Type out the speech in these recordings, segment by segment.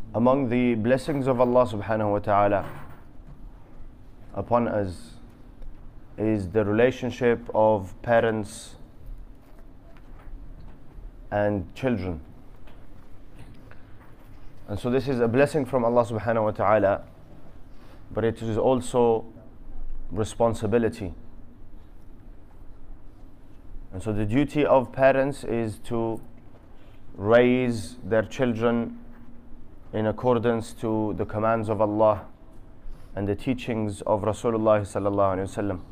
Among the blessings of Allah subhanahu wa ta'ala upon us is the relationship of parents and children. And so this is a blessing from Allah subhanahu wa ta'ala, but it is also responsibility. And so the duty of parents is to raise their children in accordance to the commands of Allah and the teachings of Rasulullah sallallahu alaihi wasallam.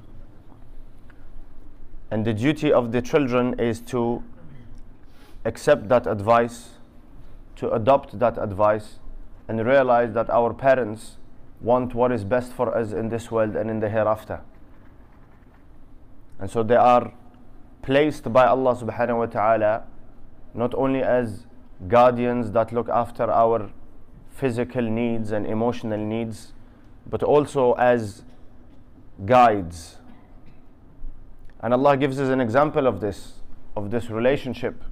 And the duty of the children is to accept that advice, to adopt that advice, and realize that our parents want what is best for us in this world and in the hereafter. And so they are placed by Allah subhanahu wa ta'ala not only as guardians that look after our physical needs and emotional needs, but also as guides. And Allah gives us an example of this relationship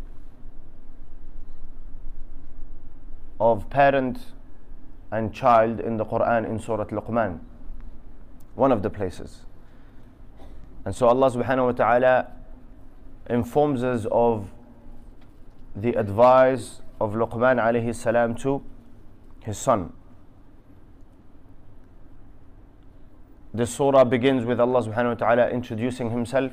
of parent and child in the Quran in Surah Luqman, one of the places. And so Allah subhanahu wa ta'ala informs us of the advice of Luqman alayhi salam to his son. The surah begins with Allah subhanahu wa ta'ala introducing himself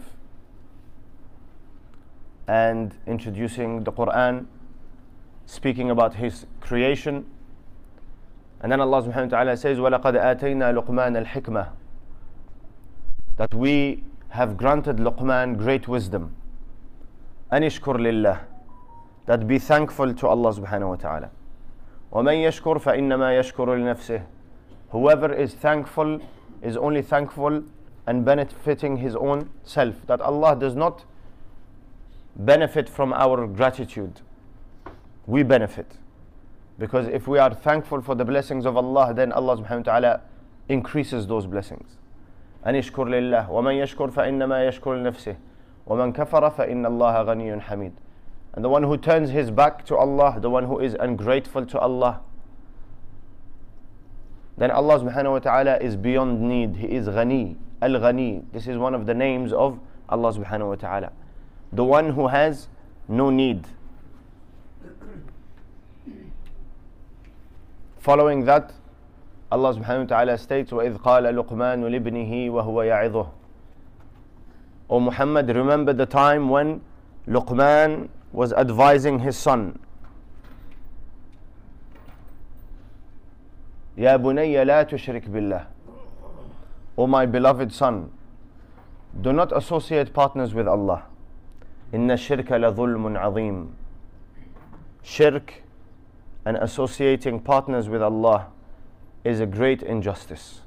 and introducing the Quran, speaking about his creation. And then Allah subhanahu wa ta'ala says, وَلَقَدْ آتَيْنَا لُقْمَانَ الْحِكْمَةِ, that we have granted Luqman great wisdom. أَنِشْكُرْ لِلَّهِ, that be thankful to Allah subhanahu wa ta'ala. وَمَنْ يَشْكُرْ فَإِنَّمَا يَشْكُرُ لِنَفْسِهِ, whoever is thankful is only thankful and benefiting his own self. That Allah does not benefit from our gratitude, we benefit. Because if we are thankful for the blessings of Allah, then Allah subhanahu wa ta'ala increases those blessings. أَنِشْكُرْ لِلَّهِ وَمَنْ يَشْكُرْ فَإِنَّمَا يَشْكُرُ لِنَفْسِهِ وَمَنْ كَفَرَ فَإِنَّ اللَّهَ غَنِيٌّ حَمِيدٌ. And the one who turns his back to Allah, the one who is ungrateful to Allah, then Allah subhanahu wa ta'ala is beyond need. He is Ghani, Al-Ghani. This is one of the names of Allah subhanahu wa ta'ala, the one who has no need. Following that, Allah subhanahu wa ta'ala states, وَإِذْ قَالَ لُقْمَانُ لِابْنِهِ وَهُوَ يَعِظُهُ. O Muhammad, remember the time when Luqman was advising his son. يَا بُنَيَّ لَا تُشْرِكْ بِاللَّهِ, O my beloved son, do not associate partners with Allah. إِنَّ الشِّرْكَ لَظُلْمٌ عَظِيمٌ. Shirk and associating partners with Allah is a great injustice.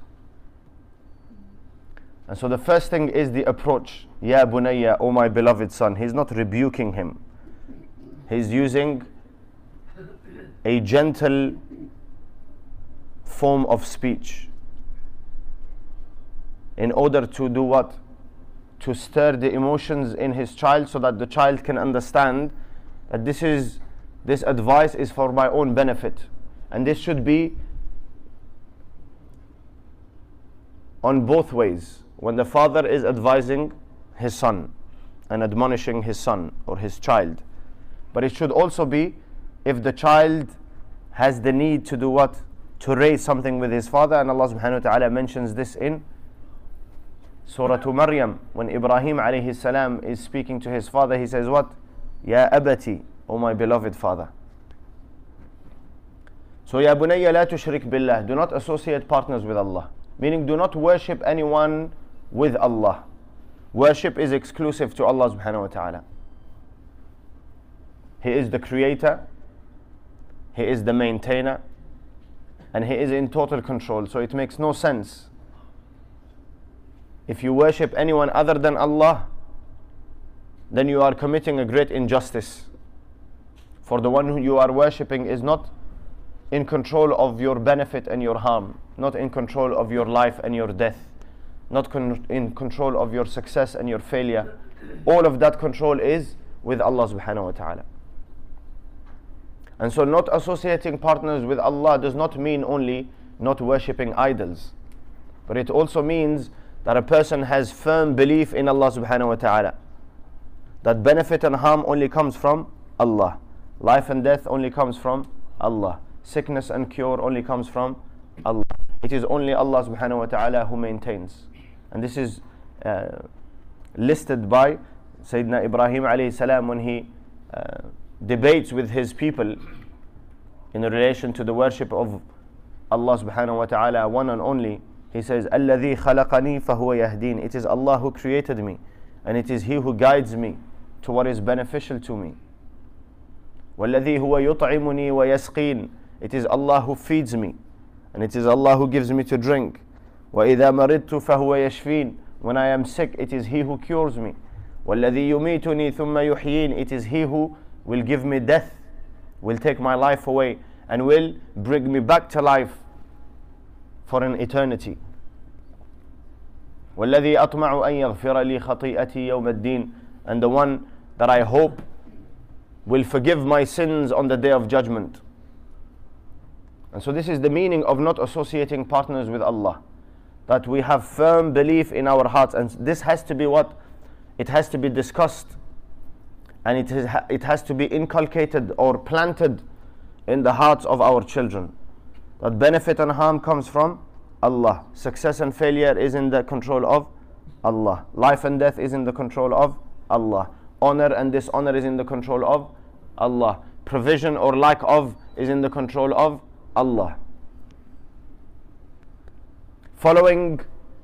And so the first thing is the approach. Ya bunayya, O my beloved son. He's not rebuking him. He's using a gentle form of speech in order to do what? To stir the emotions in his child so that the child can understand that this advice is for my own benefit. And this should be on both ways. When the father is advising his son and admonishing his son or his child. But it should also be if the child has the need to do what? To raise something with his father. And Allah subhanahu wa ta'ala mentions this in Surah Maryam. When Ibrahim alayhi salam is speaking to his father, he says what? Ya abati, O my beloved father. So Ya bunayya la tushrik billah, do not associate partners with Allah. Meaning do not worship anyone with Allah. Worship is exclusive to Allah subhanahu wa ta'ala. He is the creator, He is the maintainer, and He is in total control. So it makes no sense if you worship anyone other than Allah, then you are committing a great injustice. For the one who you are worshipping is not in control of your benefit and your harm, not in control of your life and your death, not in control of your success and your failure. All of that control is with Allah subhanahu wa ta'ala. And so not associating partners with Allah does not mean only not worshipping idols, but it also means that a person has firm belief in Allah subhanahu wa ta'ala, that benefit and harm only comes from Allah, life and death only comes from Allah, sickness and cure only comes from Allah. It is only Allah subhanahu wa ta'ala who maintains. And this is listed by Sayyidina Ibrahim alayhi salam when he debates with his people in relation to the worship of Allah subhanahu wa ta'ala, one and only. He says, الَّذِي خَلَقَنِي فَهُوَ يَهْدِينِ. It is Allah who created me, and it is He who guides me to what is beneficial to me. وَالَّذِي هُوَ يُطْعِمُنِي وَيَسْقِينِ. It is Allah who feeds me, and it is Allah who gives me to drink. وَإِذَا مَرِضْتُ فَهُوَ يَشْفِينِ. When I am sick, it is He who cures me. وَالَّذِي يُمِيتُنِي ثُمَّ يُحْيِينِ. It is He who will give me death, will take my life away, and will bring me back to life for an eternity. وَالَّذِي أَطْمَعُ أَن يَغْفِرَ لِي خَطِيئَتِي يَوْمَ الدِّينِ. And the one that I hope will forgive my sins on the day of judgment. And so this is the meaning of not associating partners with Allah, that we have firm belief in our hearts. And this has to be what? It has to be discussed, and it has to be inculcated or planted in the hearts of our children, that benefit and harm comes from Allah, success and failure is in the control of Allah, life and death is in the control of Allah, honor and dishonor is in the control of Allah, provision or lack of is in the control of Allah. Following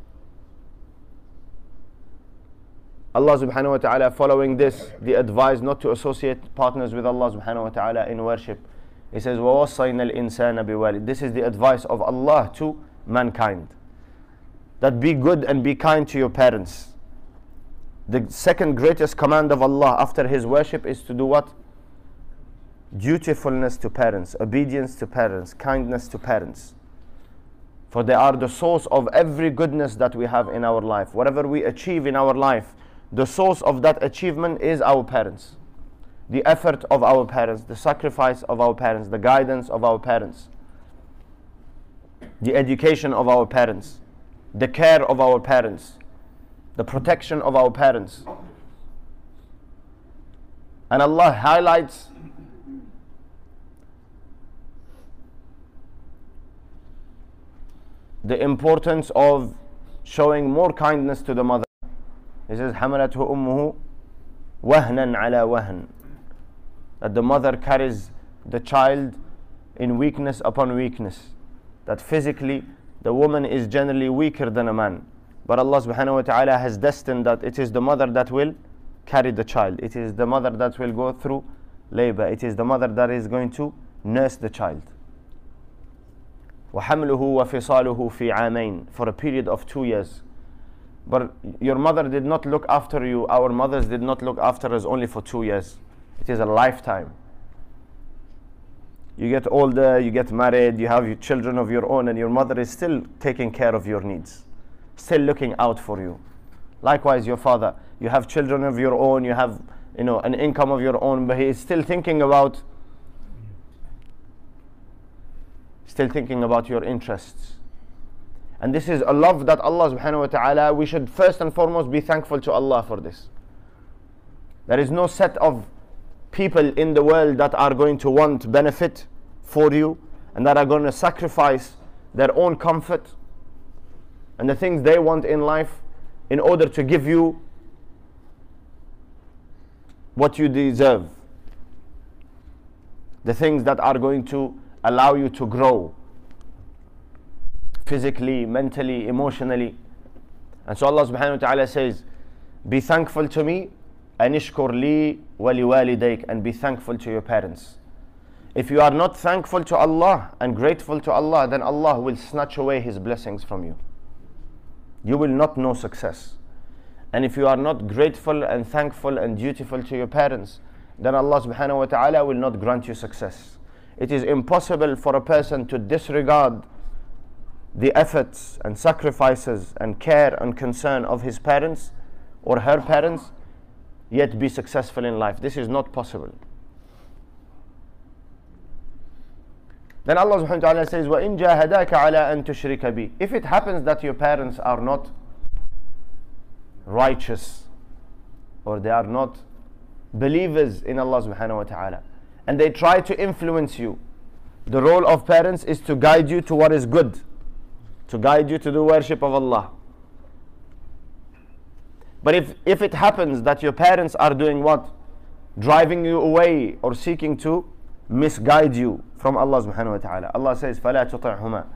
Allah subhanahu wa ta'ala, following this, the advice not to associate partners with Allah subhanahu wa ta'ala in worship. He says, وَوَصَّيْنَا الْإِنسَانَ بِوَالِدٍ. This is the advice of Allah to mankind, that be good and be kind to your parents. The second greatest command of Allah after His worship is to do what? Dutifulness to parents, obedience to parents, kindness to parents. For they are the source of every goodness that we have in our life. Whatever we achieve in our life, the source of that achievement is our parents. The effort of our parents, the sacrifice of our parents, the guidance of our parents, the education of our parents, the care of our parents, the protection of our parents. And Allah highlights the importance of showing more kindness to the mother. He says, حَمَلَتْهُ أُمُّهُ وَهْنًا عَلَى وَهْنٍ. That the mother carries the child in weakness upon weakness. That physically the woman is generally weaker than a man. But Allah subhanahu wa ta'ala has destined that it is the mother that will carry the child. It is the mother that will go through labor. It is the mother that is going to nurse the child. وَحَمْلُهُ وَفِصَالُهُ فِي عَامَيْنِ. For a period of 2 years. But your mother did not look after you. Our mothers did not look after us only for 2 years. It is a lifetime. You get older, you get married, you have your children of your own, and your mother is still taking care of your needs, still looking out for you. Likewise, your father, you have children of your own, you have an income of your own, but he is still thinking about your interests. And this is a love that Allah subhanahu wa ta'ala, we should first and foremost be thankful to Allah for this. There is no set of people in the world that are going to want benefit for you and that are going to sacrifice their own comfort and the things they want in life in order to give you what you deserve, the things that are going to allow you to grow physically, mentally, emotionally. And so Allah subhanahu wa ta'ala says, be thankful to me, anishkur li wa liwalidayk, and be thankful to your parents. If you are not thankful to Allah and grateful to Allah, then Allah will snatch away His blessings from you. You will not know success. And if you are not grateful and thankful and dutiful to your parents, then Allah subhanahu wa ta'ala will not grant you success. It is impossible for a person to disregard the efforts and sacrifices and care and concern of his parents or her parents, yet be successful in life. This is not possible. Then Allah subhanahu wa ta'ala says, وَإِن جَاهَدَاكَ عَلَىٰ أَن تُشْرِكَ بِي. If it happens that your parents are not righteous, or they are not believers in Allah subhanahu wa ta'ala, and they try to influence you, the role of parents is to guide you to what is good, to guide you to the worship of Allah. But if it happens that your parents are doing what? Driving you away or seeking to misguide you from Allah subhanahu wa ta'ala. Allah says, فَلَا تُطِعْهُمَا.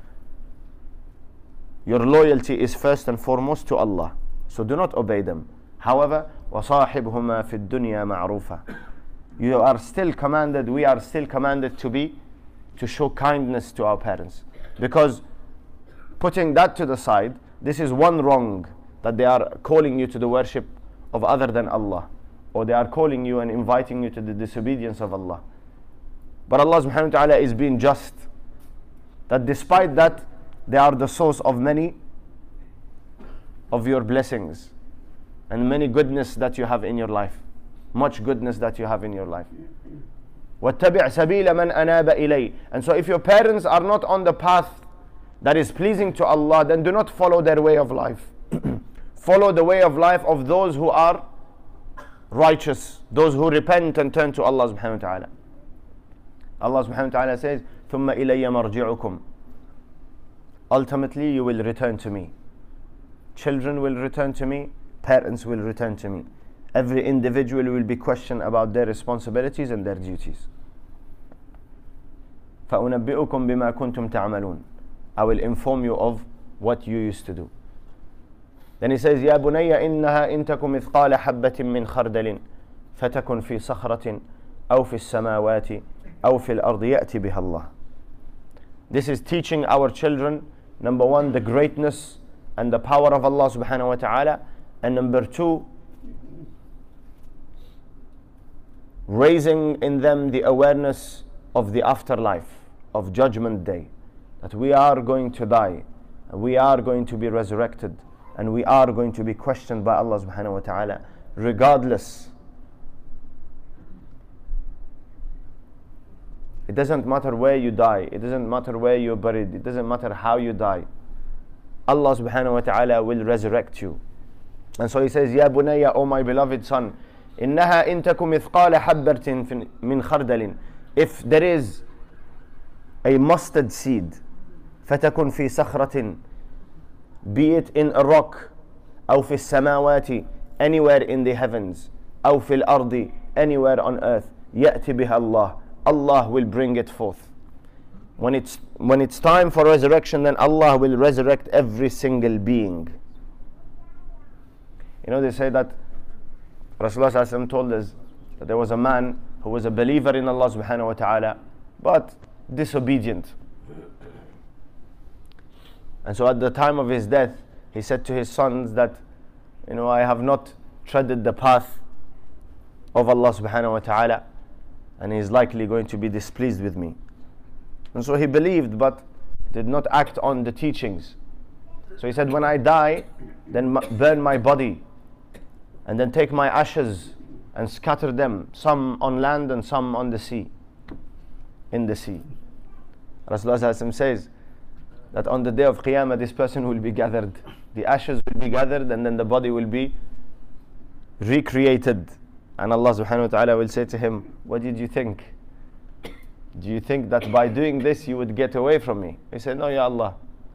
Your loyalty is first and foremost to Allah. So do not obey them. However, وَصَاحِبْهُمَا فِي الدُّنْيَا مَعْرُوفًا. You are still commanded, we are still commanded to show kindness to our parents. Because putting that to the side, this is one wrong, that they are calling you to the worship of other than Allah, or they are calling you and inviting you to the disobedience of Allah. But Allah subhanahu wa ta'ala is being just, that despite that, they are the source of many of your blessings and many goodness that you have in your life, much goodness that you have in your life. وَاتَّبِعْ سَبِيلَ مَنْ أَنَابَ إِلَيْهِ. And so if your parents are not on the path that is pleasing to Allah, then do not follow their way of life. Follow the way of life of those who are righteous, those who repent and turn to Allah subhanahu wa ta'ala. Allah subhanahu wa ta'ala says, ثُمَّ إِلَيَّ مَرْجِعُكُمْ. Ultimately you will return to me. Children will return to me, parents will return to me. Every individual will be questioned about their responsibilities and their duties. فَأُنَبِّئُكُمْ بِمَا كُنْتُمْ تَعْمَلُونَ. I will inform you of what you used to do. Then he says, يَا بُنَيَّ إِنَّهَا إِن تَكُ مِثْقَالَ حَبَّةٍ مِّنْ خَرْدَلٍ فَتَكُنْ فِي صَخْرَةٍ أَوْ فِي السَّمَاوَاتِ أَوْ فِي الْأَرْضِ يَأْتِ بِهَا اللَّهُ. This is teaching our children, number one, the greatness and the power of Allah subhanahu wa ta'ala, and number two, raising in them the awareness of the afterlife, of Judgment Day, that we are going to die, and we are going to be resurrected, and we are going to be questioned by Allah subhanahu wa ta'ala, regardless. It doesn't matter where you die, it doesn't matter where you're buried, it doesn't matter how you die. Allah subhanahu wa ta'ala will resurrect you. And so he says, Ya bunayya, O my beloved son, إنها إن تك مثقال حبة من خردل. If there is a mustard seed, فتكن في صخرة, be it in a rock, أو في السماوات, anywhere in the heavens, أو في الأرض, anywhere on earth, يأتي بها الله, Allah will bring it forth. When it's time for resurrection, then Allah will resurrect every single being. You know, they say that Rasulullah sallallahu alaihi wasallam told us that there was a man who was a believer in Allah subhanahu wa ta'ala, but disobedient. And so at the time of his death, he said to his sons that, you know, I have not treaded the path of Allah subhanahu wa ta'ala, and he is likely going to be displeased with me. And so he believed but did not act on the teachings. So he said, when I die, then burn my body, and then take my ashes and scatter them, some on land and some on the sea, in the sea. Rasulullah says that on the day of Qiyamah, this person will be gathered, the ashes will be gathered, and then the body will be recreated. And Allah subhanahu wa ta'ala will say to him, what did you think? Do you think that by doing this you would get away from me? He said, no, Ya Allah,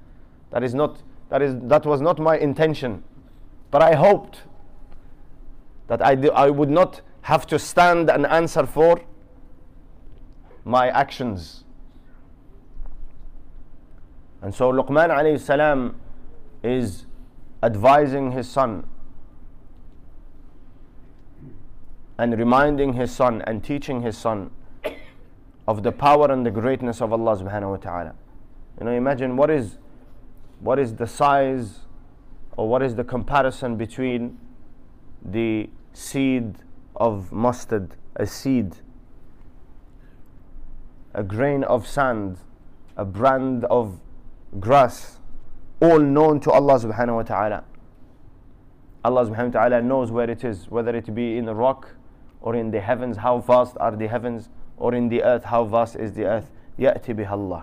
that was not my intention, but I hoped that I would not have to stand and answer for my actions. And so Luqman alayhi salam is advising his son and reminding his son and teaching his son of the power and the greatness of Allah subhanahu wa ta'ala. You know, imagine what is the size, or what is the comparison between the seed of mustard, a seed, a grain of sand, a brand of grass, all known to Allah subhanahu wa ta'ala. Allah subhanahu wa ta'ala knows where it is, whether it be in a rock or in the heavens, how vast are the heavens, or in the earth, how vast is the earth. يأتي بها الله.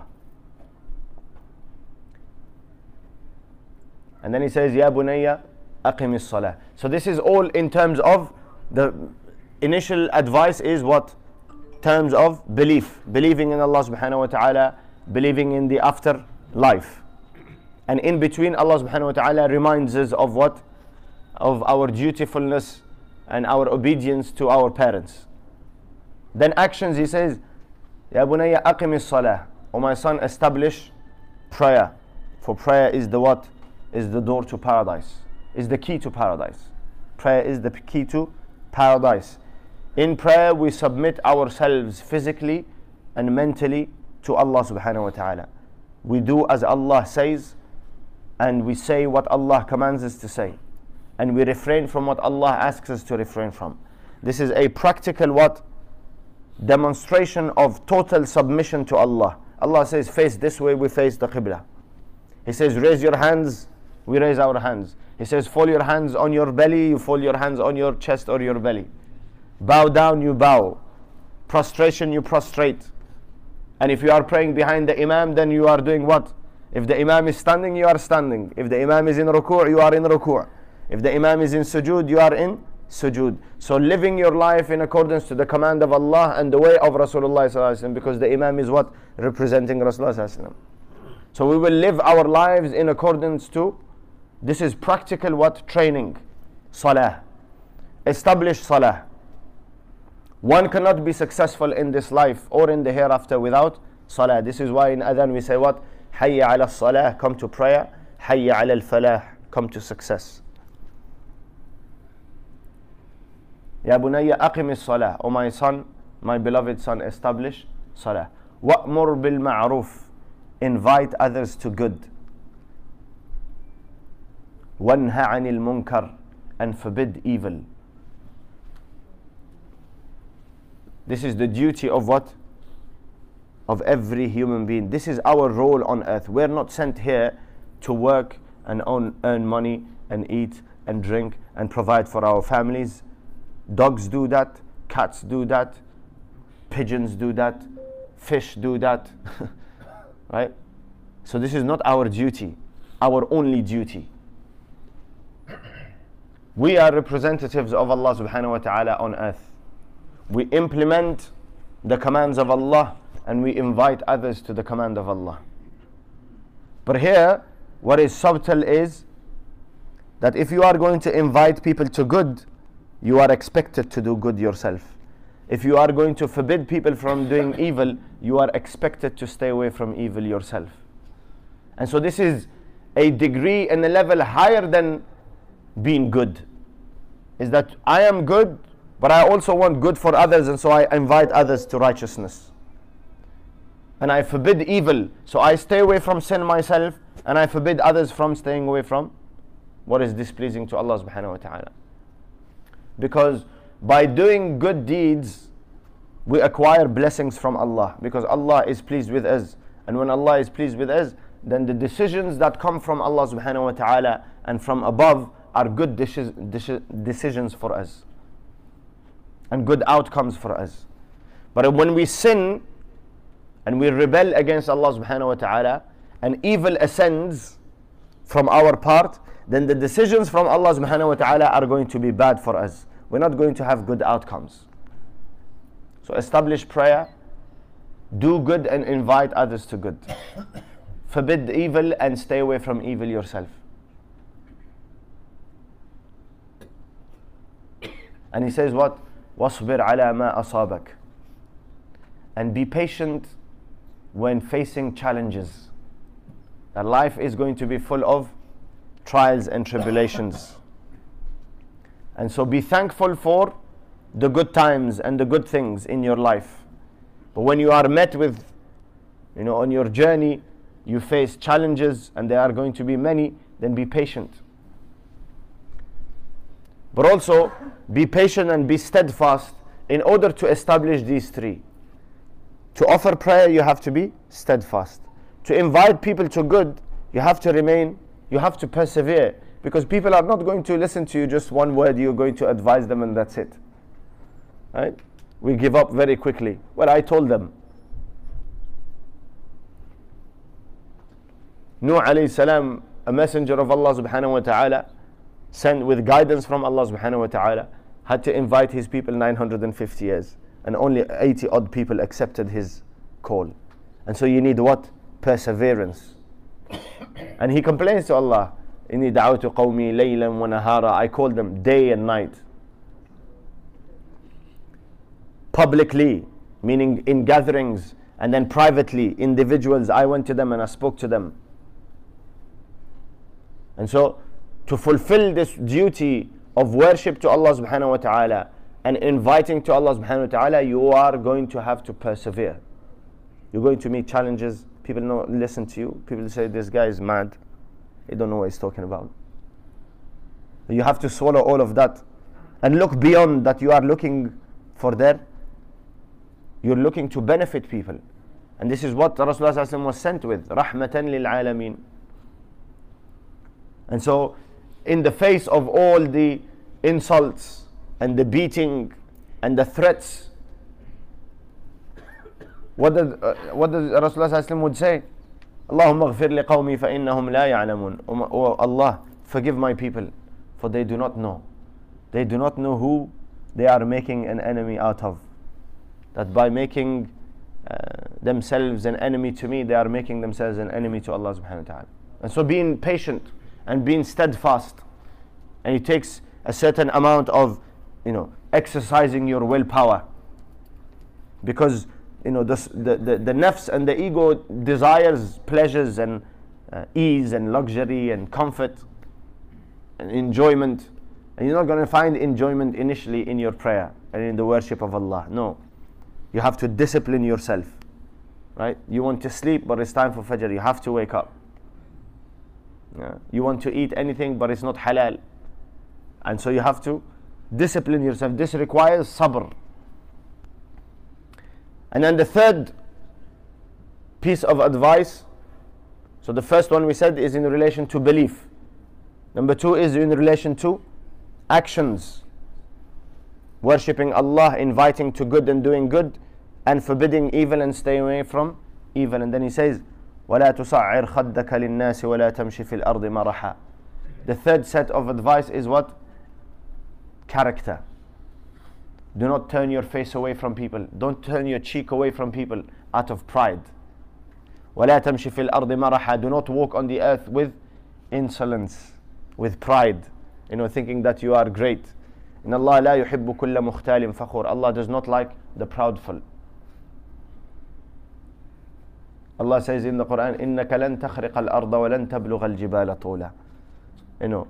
And then he says, يا بني أقم الصلاة. So this is all in terms of the initial advice is what? Terms of belief. Believing in Allah subhanahu wa ta'ala, believing in the afterlife. And in between, Allah subhanahu wa ta'ala reminds us of what? Of our dutifulness and our obedience to our parents. Then actions, he says, يا بني أقم الصلاة. O my son, establish prayer. For prayer is the what? Is the door to paradise. Is the key to paradise. Prayer is the key to paradise. In prayer we submit ourselves physically and mentally to Allah subhanahu wa ta'ala. We do as Allah says, and we say what Allah commands us to say, and we refrain from what Allah asks us to refrain from. This is a practical what? Demonstration of total submission to Allah. Allah says face this way, we face the Qibla. He says raise your hands, we raise our hands. He says fold your hands on your belly, you fold your hands on your chest or your belly. Bow down, you bow. Prostration, you prostrate. And if you are praying behind the Imam, then you are doing what? If the Imam is standing, you are standing. If the Imam is in ruku', you are in ruku'. If the Imam is in sujood, you are in sujood. So living your life in accordance to the command of Allah and the way of Rasulullah sallallahu alaihi wasallam, because the Imam is what? Representing Rasulullah sallallahu alaihi wasallam. So we will live our lives in accordance to, this is practical what? Training. Salah. Establish salah. One cannot be successful in this life or in the hereafter without salah. This is why in adhan we say what? Hayya ala salah, come to prayer. Hayya ala al-falah, come to success. Ya bunayya aqim as-salah. O my son, my beloved son, establish salah. Wa'mur bil ma'ruf, invite others to good. Wanha anil munkar, and forbid evil. This is the duty of what? Of every human being. This is our role on earth. We're not sent here to work and earn money and eat and drink and provide for our families. Dogs do that, cats do that, pigeons do that, fish do that. Right? So this is not our duty, our only duty. We are representatives of Allah subhanahu wa ta'ala on earth. We implement the commands of Allah and we invite others to the command of Allah. But here, what is subtle is that if you are going to invite people to good, you are expected to do good yourself. If you are going to forbid people from doing evil, you are expected to stay away from evil yourself. And so this is a degree and a level higher than being good. Is that I am good, but I also want good for others, and so I invite others to righteousness. And I forbid evil, so I stay away from sin myself, and I forbid others from staying away from what is displeasing to Allah subhanahu wa ta'ala. Because by doing good deeds, we acquire blessings from Allah, because Allah is pleased with us. And when Allah is pleased with us, then the decisions that come from Allah subhanahu wa ta'ala and from above are good decisions for us and good outcomes for us. But when we sin and we rebel against Allah subhanahu wa ta'ala and evil ascends from our part, then the decisions from Allah subhanahu wa ta'ala are going to be bad for us. We're not going to have good outcomes. So establish prayer, do good and invite others to good. Forbid evil and stay away from evil yourself. And he says what? وَاصْبِرْ عَلَى مَا أَصَابَكَ. And be patient when facing challenges. That life is going to be full of trials and tribulations. And so be thankful for the good times and the good things in your life. But when you are met with, on your journey, you face challenges and there are going to be many, then be patient. But also be patient and be steadfast in order to establish these three. To offer prayer, you have to be steadfast. To invite people to good, you have to remain, you have to persevere. Because people are not going to listen to you just one word, you're going to advise them and that's it. Right? We give up very quickly. Well, I told them. Nuh alayhi salam, a messenger of Allah subhanahu wa ta'ala, sent with guidance from Allah subhanahu wa ta'ala, had to invite his people 950 years. And only 80 odd people accepted his call. And so you need what? Perseverance. And he complains to Allah, Inni da'awtu qawmi laylan wa nahara. I called them day and night. Publicly, meaning in gatherings, and then privately, individuals, I went to them and I spoke to them. And so, to fulfill this duty of worship to Allah subhanahu wa ta'ala and inviting to Allah subhanahu wa ta'ala, you are going to have to persevere. You're going to meet challenges. People don't listen to you. People say, this guy is mad. He don't know what he's talking about. You have to swallow all of that and look beyond that. You are looking for there. You're looking to benefit people. And this is what Rasulullah sallallahu alaihi wasallam was sent with. Rahmatan lil alameen. And so, in the face of all the insults and the beating and the threats, what does Rasulullah sallallahu alaihi wasallam would say? Allahumma ghfir li qawmi fa innahum la ya'lamun. Oh Allah, forgive my people, for they do not know. They do not know who they are making an enemy out of. That by making themselves an enemy to me, they are making themselves an enemy to Allah subhanahu wa ta'ala. And so being patient and being steadfast, and it takes a certain amount of, exercising your willpower, because the nafs and the ego desires pleasures and ease and luxury and comfort and enjoyment, and you're not going to find enjoyment initially in your prayer and in the worship of Allah. No, you have to discipline yourself, right? You want to sleep, but it's time for Fajr, you have to wake up. You want to eat anything, but it's not halal, and so you have to discipline yourself. This requires sabr. And then the third piece of advice, so the first one we said is in relation to belief. Number two is in relation to actions. Worshipping Allah, inviting to good and doing good, and forbidding evil and staying away from evil. And then he says, وَلَا تُصَعِّرْ خَدَّكَ لِلنَّاسِ وَلَا تَمْشِ فِي الْأَرْضِ مَرَحًا. The third set of advice is what? Character. Do not turn your face away from people. Don't turn your cheek away from people out of pride. وَلَا تَمْشِ فِي الْأَرْضِ مَرَحًا. Do not walk on the earth with insolence, with pride, thinking that you are great. إِنَّ اللَّهَ لَا يُحِبُّ كُلَّ مُخْتَالٍ فَخُورٍ. Allah does not like the proudful. Allah says in the Quran, إِنَّكَ لَن تَخْرِقَ الْأَرْضَ وَلَن تَبْلُغَ الْجِبَالَ طُولًا.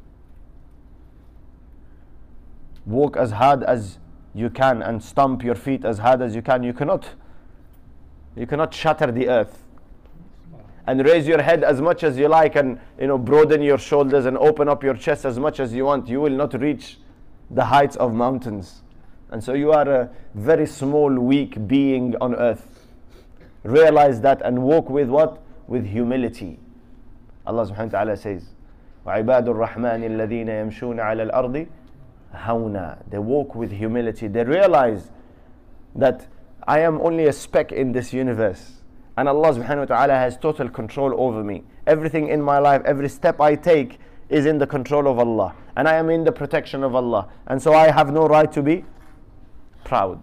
Walk as hard as you can and stomp your feet as hard as you can. You cannot shatter the earth. And raise your head as much as you like, and broaden your shoulders and open up your chest as much as you want. You will not reach the heights of mountains. And so you are a very small, weak being on earth. Realize that and walk with what? With humility. Allah subhanahu wa ta'ala says, وَعِبَادُ الرَّحْمَنِ الَّذِينَ يَمْشُونَ عَلَى الْأَرْضِ هَوْنًا. They walk with humility. They realize that I am only a speck in this universe, and Allah subhanahu wa ta'ala has total control over me. Everything in my life, every step I take is in the control of Allah, and I am in the protection of Allah, and so I have no right to be proud.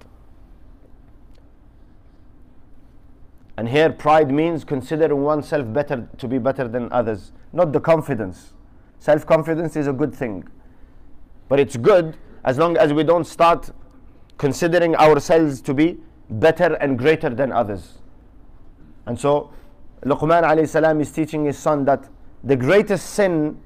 And here pride means considering oneself better, to be better than others, not the confidence. Self-confidence is a good thing, but it's good as long as we don't start considering ourselves to be better and greater than others. And so Luqman alayhi salam is teaching his son that the greatest sin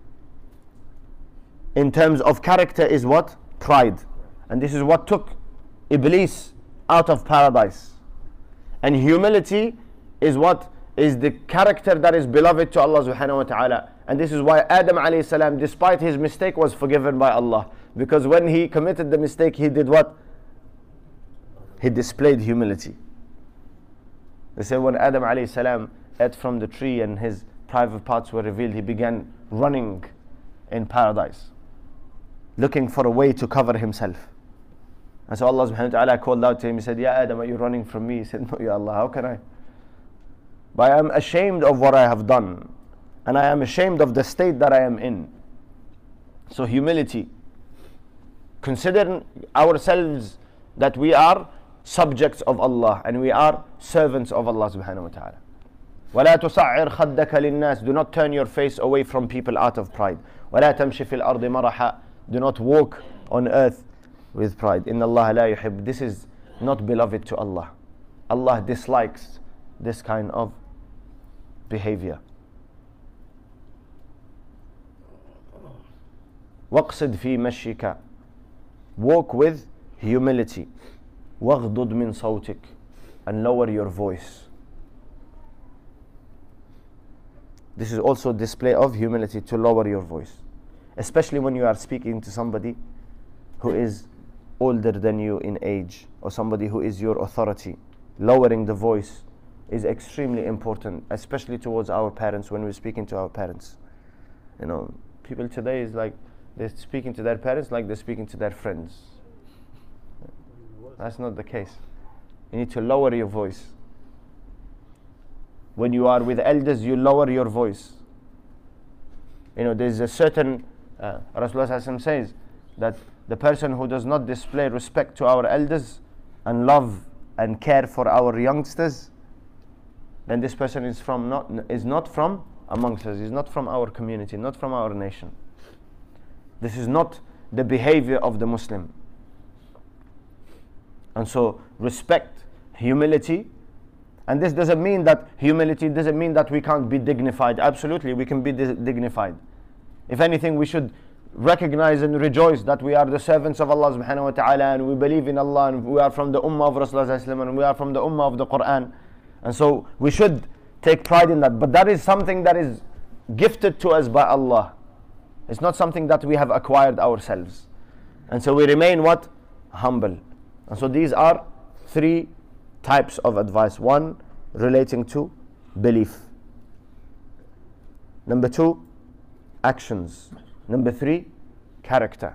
in terms of character is what? Pride. And this is what took Iblis out of paradise. And humility is what? Is the character that is beloved to Allah subhanahu wa ta'ala. And this is why Adam alayhi salam, despite his mistake, was forgiven by Allah. Because when he committed the mistake, he did what? He displayed humility. They say when Adam alayhi salam ate from the tree and his private parts were revealed, he began running in paradise, looking for a way to cover himself. And so Allah subhanahu wa ta'ala called out to him. He said, Ya Adam, are you running from me? He said, No, Ya Allah, how can I? but I am ashamed of what I have done, and I am ashamed of the state that I am in. So humility, considering ourselves that we are subjects of Allah and we are servants of Allah subhanahu wa ta'ala. وَلَا تُصَعِّرْ خَدَّكَ لِلنَّاسِ. Do not turn your face away from people out of pride. وَلَا تَمْشِ فِي الْأَرْضِ مَرَحًا. Do not walk on earth with pride. إِنَّ اللَّهَ لَا يُحِبُّ. This is not beloved to Allah. Allah dislikes this kind of behavior. وَاقْصِدْ فِي مَشِّكَ. Walk with humility. وَاغْضُضْ مِنْ صَوْتِكَ. And lower your voice. This is also a display of humility, to lower your voice. Especially when you are speaking to somebody who is older than you in age, or somebody who is your authority. Lowering the voice is extremely important, especially towards our parents when we're speaking to our parents. You know, people today is like, they're speaking to their parents like they're speaking to their friends. That's not the case. You need to lower your voice. When you are with elders, you lower your voice. You know, there's a certain, Rasulullah says that the person who does not display respect to our elders and love and care for our youngsters, then this person is not from amongst us, is not from our community, not from our nation. This is not the behavior of the Muslim. And so respect, humility. And this doesn't mean that humility doesn't mean that we can't be dignified. Absolutely, we can be dignified. If anything, we should recognize and rejoice that we are the servants of Allah subhanahu wa ta'ala, and we believe in Allah, and we are from the ummah of Rasulullah, and we are from the ummah of the Quran. And so we should take pride in that. But that is something that is gifted to us by Allah. It's not something that we have acquired ourselves. And so we remain what? Humble. And so these are three types of advice. One, relating to belief. Number two, actions. Number three, character.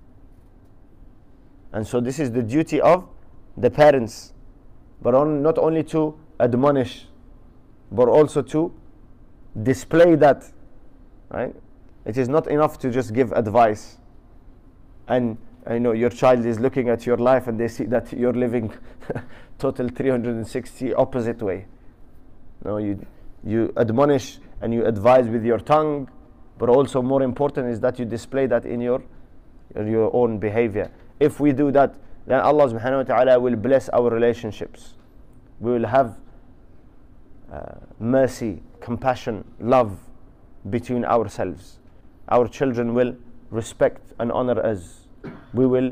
And so this is the duty of the parents, but not only to admonish, but also to display that, right? It is not enough to just give advice and you know your child is looking at your life and they see that you're living total 360 opposite way. No, you admonish and you advise with your tongue, but also more important is that you display that in your own behavior. If we do that, then Allah subhanahu wa ta'ala will bless our relationships. We will have mercy, compassion, love between ourselves. Our children will respect and honor us. We will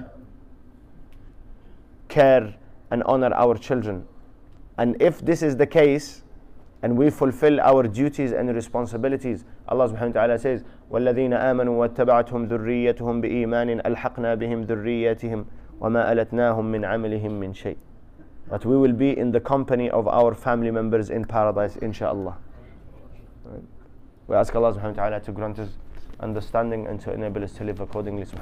care and honor our children. And if this is the case, and we fulfill our duties and responsibilities, Allah subhanahu wa ta'ala says, وَالَّذِينَ آمَنُوا وَاتَّبَعَتْهُمْ ذُرِّيَّتُهُمْ بِإِيمَانٍ أَلْحَقْنَا بِهِمْ ذُرِّيَّتِهِمْ وَمَا أَلَتْنَاهُمْ مِنْ عَمَلِهِمْ مِنْ شَيْءٍ. That we will be in the company of our family members in paradise, inshaAllah. We ask Allah subhanahu wa ta'ala to grant us understanding and to enable us to live accordingly.